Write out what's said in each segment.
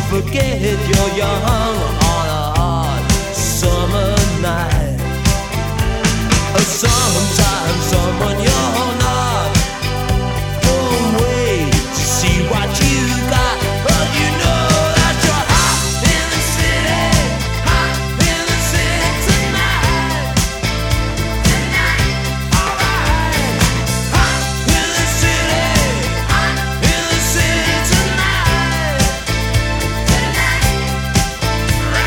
forget you're young on a hot summer night. Sometimes someone you're not won't wait to see what you got, but you know that you're hot in the city, hot in the city tonight. Alright, hot in the city, hot in the city tonight.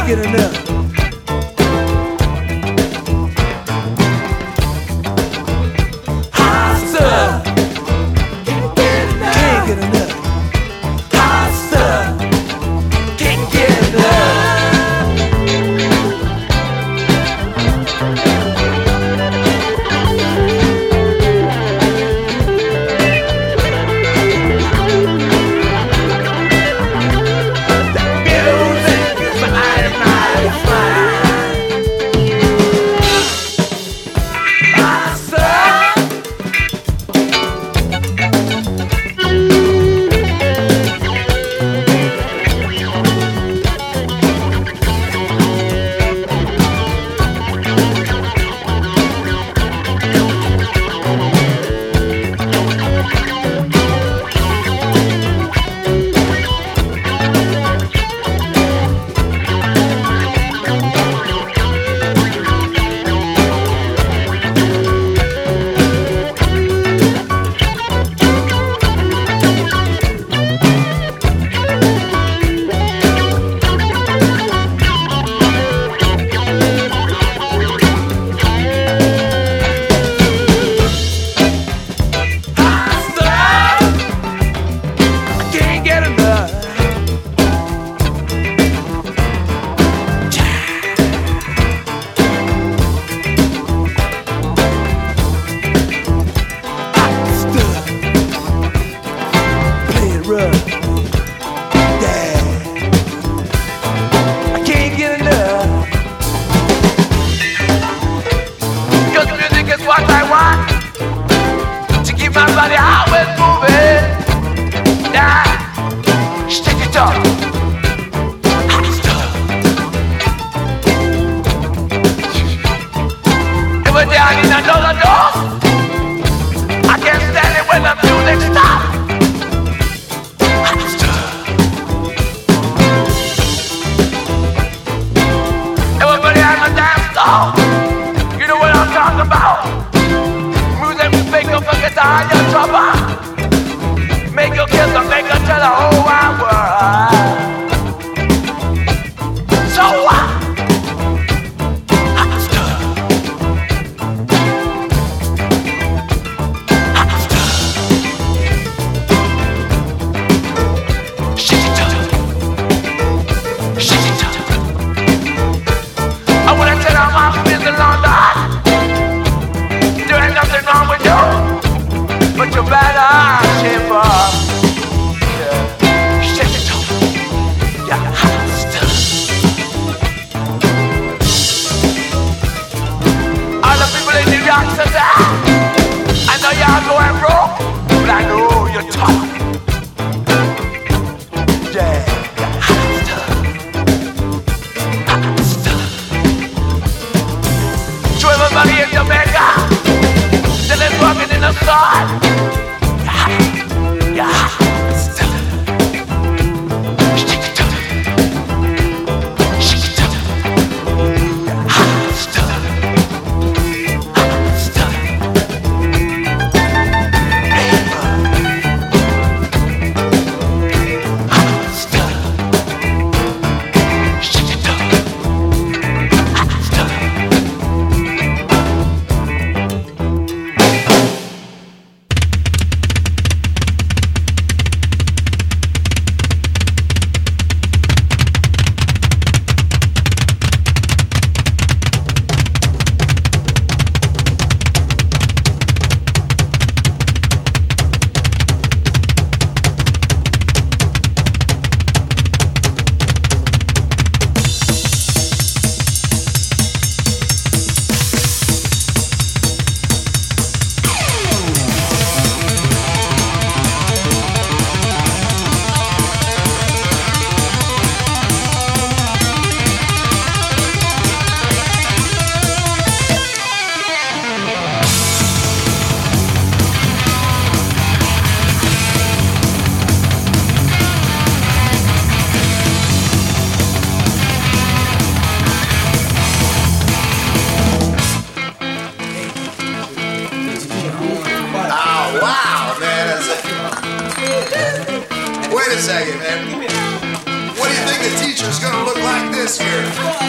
get enough. Hot stuff. Can't get enough. Hot stuff. Can't get enough. Wait a second, man. What do you think the teacher's gonna look like this year?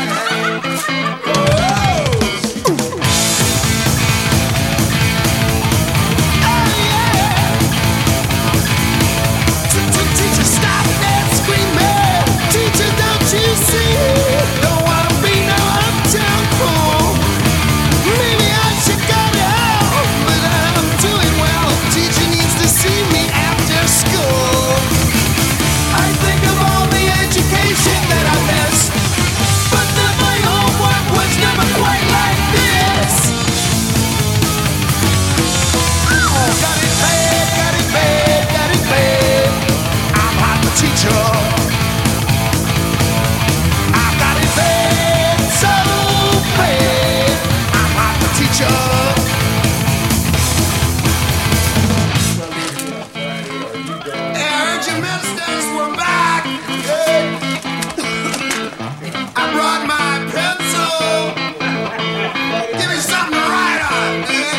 Teacher, stop that screaming. Teacher, don't you see? Don't wanna be no uptown fool. Maybe I should go to hell, but I'm doing well. Teacher needs to see me after school. I think of all the education that I missed, but then my homework was never quite like this. Oh, got it bad, got it bad, got it bad. I'm not the teacher. I got it bad, so bad. I'm not the teacher. Hey, I heard you ministers were back. I brought my pencil. Give me something to write on.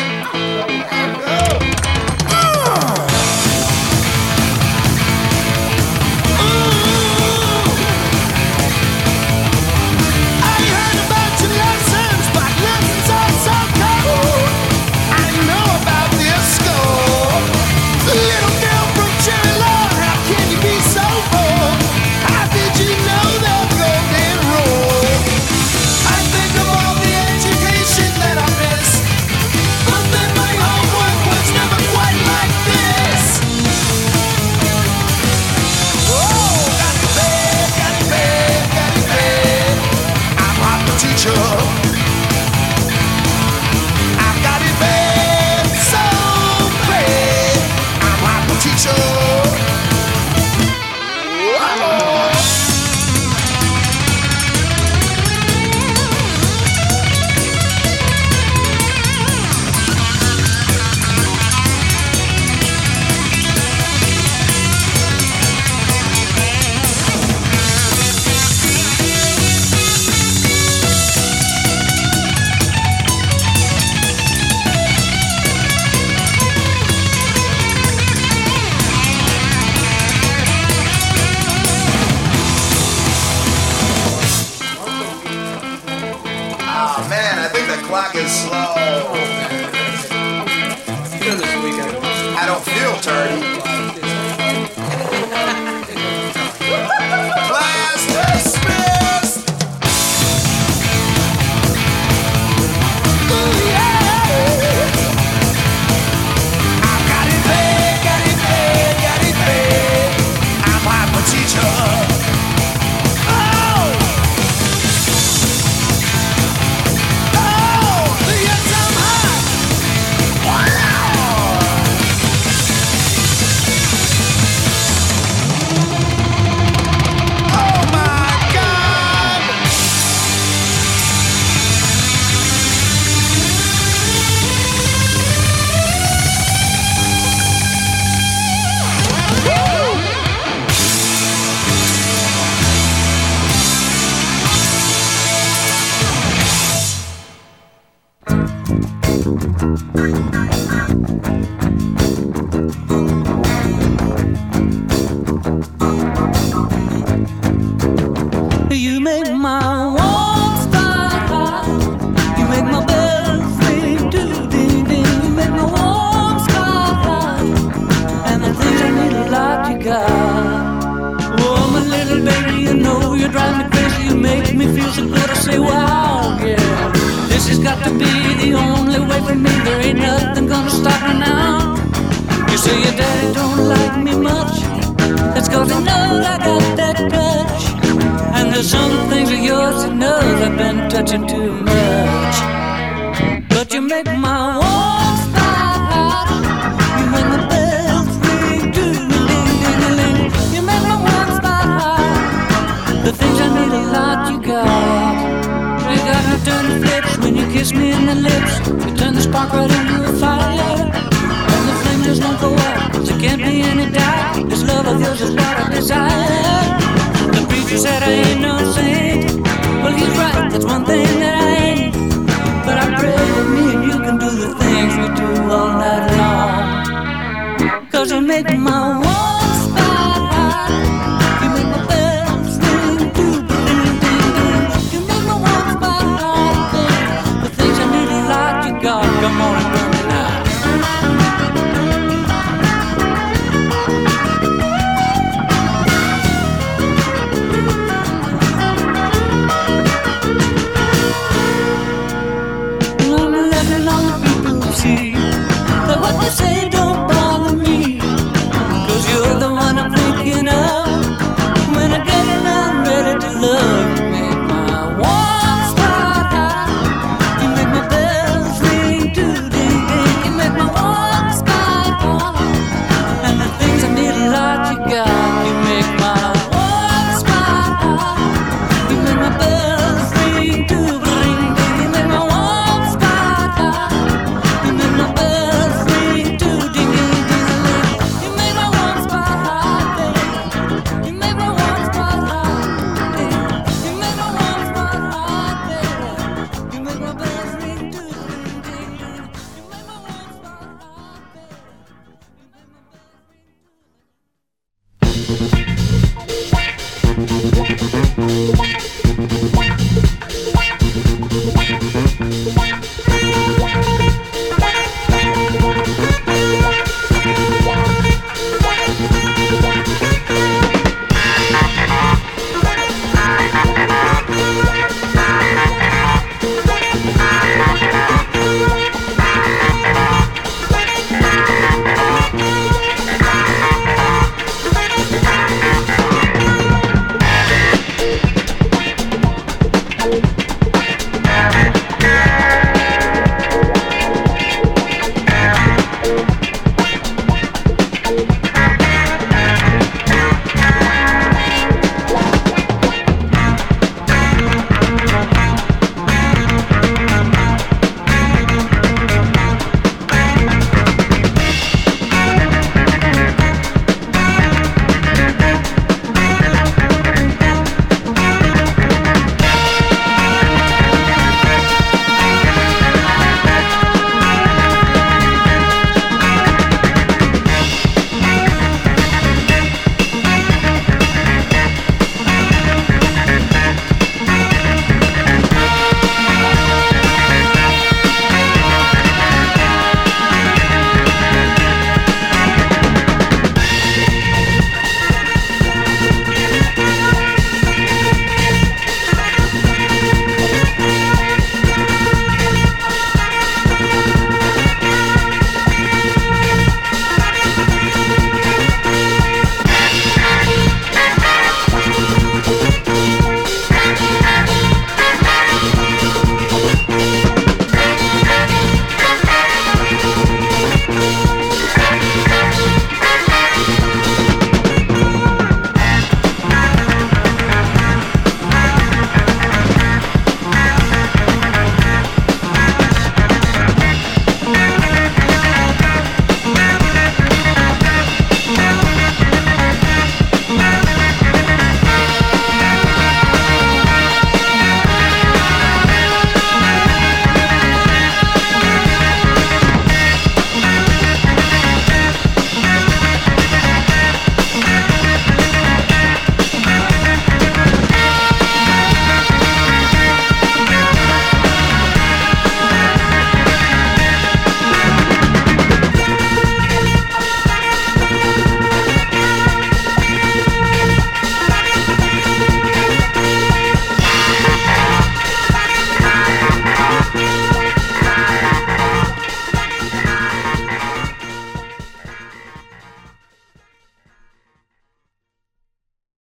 I heard about your lessons, but lessons are so cold. I know about this school. Little girl from Cherry Lawn, how can you be so bold? How did you know the golden rule? I think of all the education that I missed, but then my homework was never quite like this. Oh, got it bad, got it bad, got it bad. I'm not the teacher. I got it bad, so bad. I'm not the teacher. Oh man, I think the clock is slow. I don't feel dirty. Class dismissed. Ooh, yeah. I got it bad, got it bad, got it bad. I'm not the teacher. Oh, yes, I'm hot. Wow. Oh my God. You make my walls start high. You make my bells ring doo ding ding. You make my walls start high. And the things I need a lot you got. Oh, my little baby, you know you drive me crazy. You make me feel so good. I say, wow, yeah. This has got to be the only way for me. There ain't nothing gonna stop me now. You say your daddy don't like me much. That's 'cause he knows I got that touch. And there's some things of yours that knows I've been touching too much. But you make my walls start hot. You make the bells ring doo ding ding ding. You make my walls start hot. The things I need a lot you got. You got me turning flips when you kiss me in the lips. You turn the spark right into a fire. And the flame just won't go out. There can't be any doubt. This love of yours is what I desire. The preacher said I ain't no saint. Well, he's right, that's one thing